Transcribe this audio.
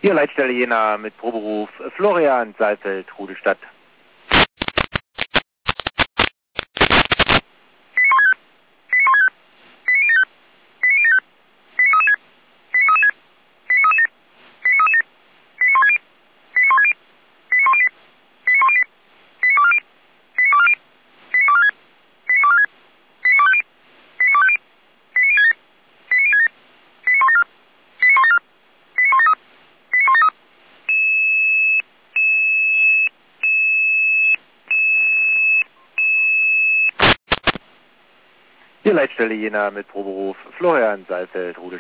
Hier Leitstelle Jena mit Proberuf Florian Saalfeld, Rudelstadt. Hier Leitstelle Jena mit Proberuf Florian Saalfeld, Rudelstadt.